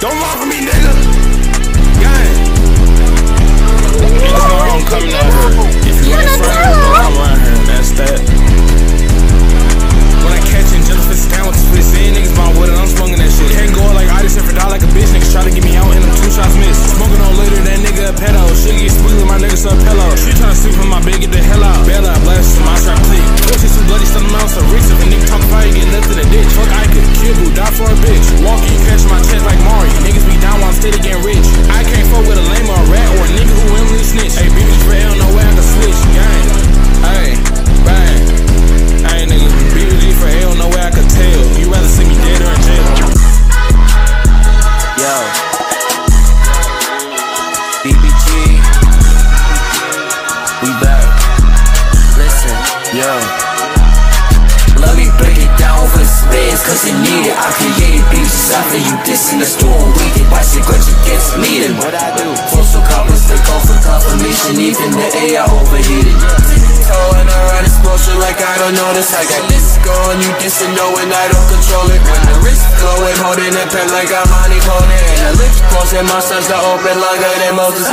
Don't run from me, nigga. Gang. Niggas know I'm coming out here. If you ain't front, I'm around here. That's that. When I catch it, Jennifer sit down with the split. Seeing niggas bound with it, I'm smoking that shit. Can't go like I just every die like a bitch. Niggas try to get me out and them 2 shots missed. Smoking on later, that nigga a pedo. Shit get squealing, my niggas a pillow. She tryna sleep with my bed, get the hell out. Bail out, blast to my trap click. Shit too bloody, stun them out, so rich. If a nigga talk fire, get left in the ditch. Fuck I could kill boo, die for a bitch. Walking, catch my chest like Mario. Niggas be down while I'm steady getting rich. I can't fuck with a lame or a rat or a nigga who willingly snitch. Hey, BB for hell, no way I can switch. Gang. Hey, bang. Hey, nigga, BB for hell, no way I could tell. You rather see me dead or in jail. Yo. BBG. We back. Listen, yo. Let me break it down for space, cause it needed. I created beats after you dissing the storm. We did my cigarettes against meeting. What I do? Force for comments, they call for confirmation. Even the AI overheated. And I ride explosion like I don't notice. I got this going, you dissing, knowing I don't control it. When the wrist glowing, holding that pen like I'm honey holding. And the lips closing, my sons are open longer than Moses.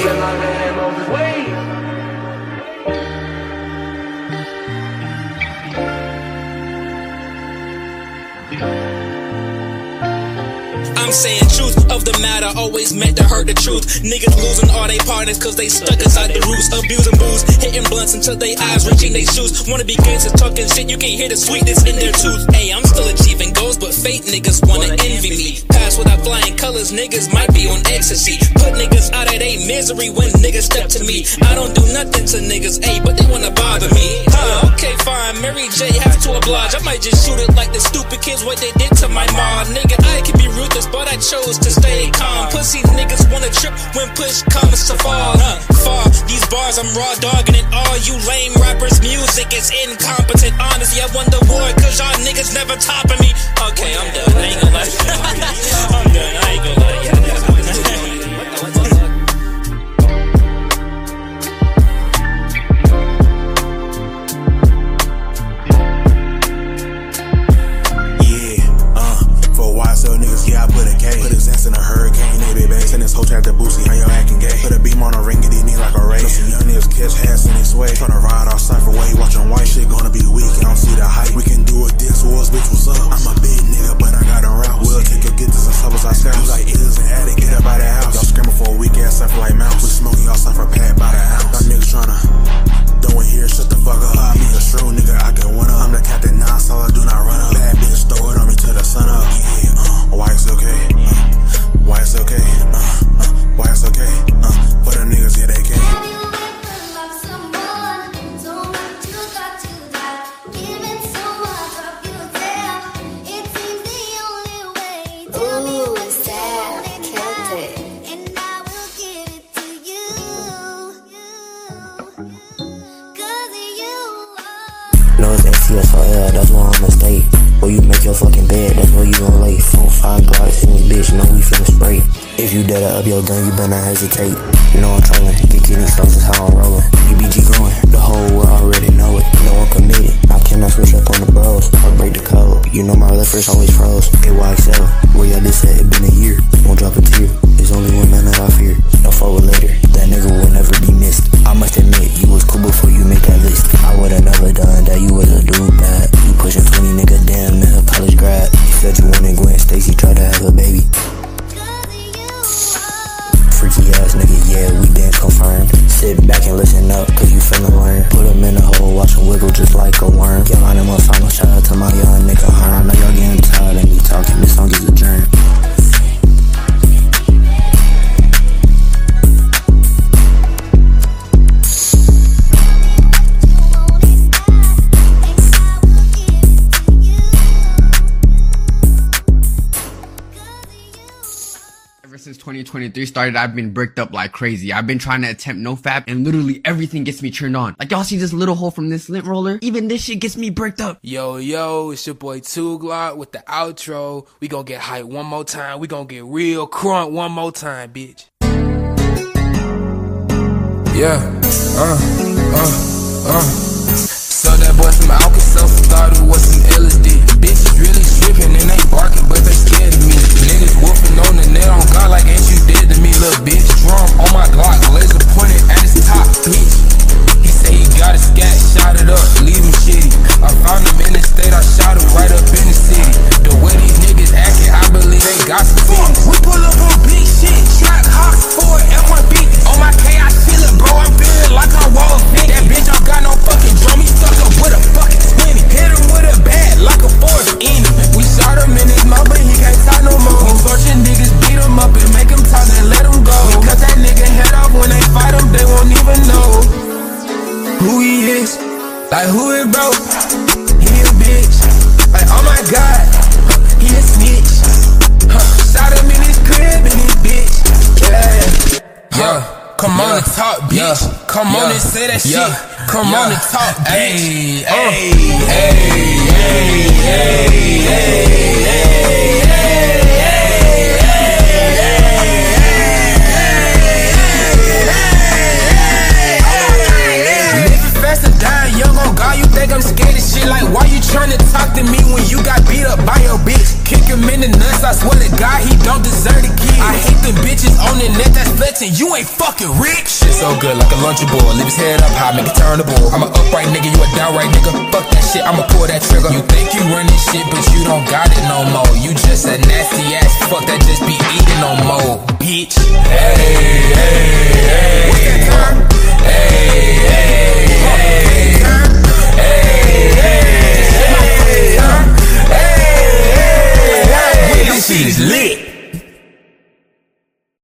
I'm saying truth of the matter, always meant to hurt the truth. Niggas losing all they partners cause they stuck inside the roots. Abusing booze, hitting blunts until they eyes reaching they shoes. Wanna be gangsters talking shit, you can't hear the sweetness in their tooth. Hey, I'm still achieving goals, but fake niggas wanna envy me. Pass without flying colors, niggas might be on ecstasy. Put niggas out of their misery when niggas step to me. I don't do nothing to niggas, ayy, but they wanna bother me. Okay, fine, Mary J has to oblige. I might just shoot it like the stupid kids what they did to my mom. Nigga, I can be ruthless, but I chose to stay calm. Pussy niggas wanna trip when push comes to fall. Fall, these bars I'm raw dogging it all. You lame rappers, music is incompetent. Honestly, I wonder why, cause y'all niggas never topping me. Okay, I'm done, I ain't gonna lie. I'm done, I ain't gonna lie. Yeah, I put a K. Put his ass in a hurricane, they be bass. And this whole trap to Boosie, how you acting gay? Put a beam on a ring, get these knees like a race. Some young niggas catch hats in his way. Tryna ride off Cypher way, watching white shit gonna be weak. I don't see the hype. We can do it this wars, bitch, what's up? I'm a big nigga, but I got a route. We'll take a get to some troubles I scout. You like is and addict, get up out the house. Y'all screaming for a weak ass Cypher like mouse. We smoking y'all Cypher pad by the ounce. Y'all niggas tryna don't hear, shut the fuck up. Me a shrew nigga, I can one up. I'm the captain, nah, so I do not run up. Bad bitch, throw it on me till the sun up. Yeah, why it's okay? Why it's okay? Why it's okay? For the niggas, yeah, they can't. No, it's STSRL, that's why I'ma stay. Or you make your fucking bed, that's where you gon' lay. 4-5 Glocks in this bitch, know we finna spray. If you dead up your gun, you better not hesitate. You know I'm trolling, get kidney stones is how I'm rolling. BBG growing, the whole world already know it. No one committed, I cannot switch up on the bros or break the code. You know my reference always froze. AYXL, where y'all just said it been a year. Won't drop a tear, there's only one man that I fear. No forward later, that nigga will never be missed. I must admit, you was cool before you made that list. I would've never done that, you was a dude bad. You pushing 20 nigga damn in her college grad. You said you wanted Gwen Stacy, tried to have a baby. Freaky ass nigga, yeah, we dance confirmed. Sit back and listen up, cause you finna learn. Put him in a hole, watch him wiggle just like a worm. Get on him a final shout out to my young nigga Harm. I know y'all getting tired of me talking, this song is adjourned. Since 2023 started, I've been bricked up like crazy. I've been trying to attempt NoFap, and literally everything gets me turned on. Like, y'all see this little hole from this lint roller? Even this shit gets me bricked up. Yo, it's your boy 2 Glock with the outro. We gon' get hype one more time. We gon' get real crunk one more time, bitch. Yeah, So that boy from Alka-Seltz thought it was some LSD. Bitches really stripping and they barking, but they scared of me. Niggas wolfing on the nail bitch. Come on and say that shit. Come on and talk, bitch. Living fast and dying young on God, you think I'm scared of shit? Like, why you tryna talk to me when you got beat up by your bitch? Kick him in the nuts, I swear to God, he don't deserve the kid. I hate them bitches on the net that's flexing, you ain't fucking rich. Shit so good like a Lunchable, leave his head up high, make it turnable. I'm a upright nigga, you a downright nigga. Fuck that shit, I'ma pull that trigger. You think you run this shit, but you don't got it no more. You just a nasty ass fuck that just be eating no more, bitch. Hey, hey, hey.